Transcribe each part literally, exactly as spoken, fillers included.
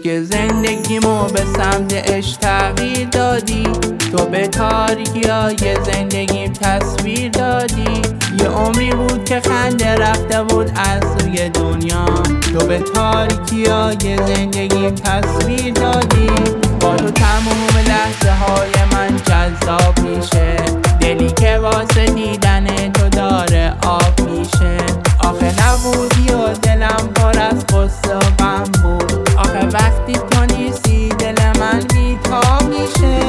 که زندگیمو به سمت عشق تغییر دادی. تو به تاریکی های زندگیم تصویر دادی. یه عمری بود که خنده رفته بود از روی دنیا. تو به تاریکی های زندگیم تصویر دادی. با تو تموم لحظه های من جذاب میشه. دلی که واسه دیدن تو داره آب میشه. آخه نبودی و دلم پر از غصه و غم بود. آخه وقتی تو نیستی دل من بی‌تاب میشه.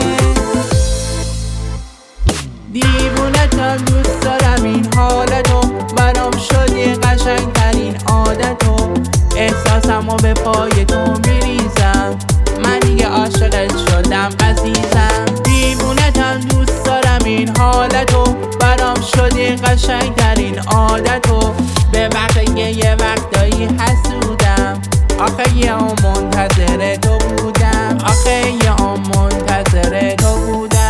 دیوونتم دوست دارم این حالتو. برام شدی قشنگترین عادتو. احساسمو به پای تو میریزم. من دیگه عاشقت شدم عزیزم. دیوونتم دوست دارم این حالتو. برام شدی قشنگترین عادتو. به وقت یه وقتایی حسودم. آخه یه هم منتظر تو بودم. آخه یه هم منتظر تو بودم.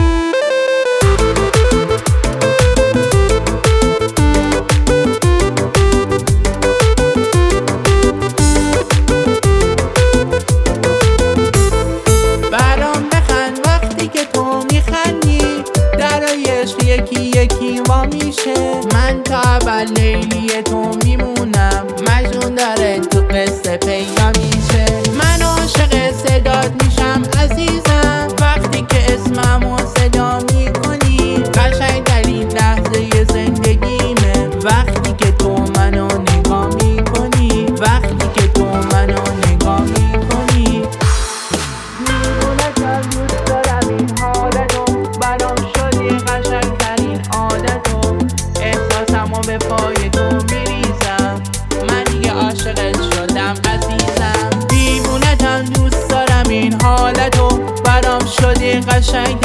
برام بخند وقتی که تو میخندی. درای عشق یکی یکی وا میشه. من تا اول لیلی تو میمونم. مجنون داره تو قصه پیدا میشه. من عاشق صدات میشم عزیزم. وقتی که اسممو صدا میکنی. قشنگترین لحظه زندگیمه. وقتی که تو منو نگاه میکنی. وقتی که تو منو نگاه میکنی. دیوونتم دوست دارم این حالتو. برام شدی قشنگترین عادتو. احساسمو به پای تو میریزم. من دیگه عاشقت شدم عزیزم. دیوونتم دوست دارم این حالتو. برام شدی قشنگ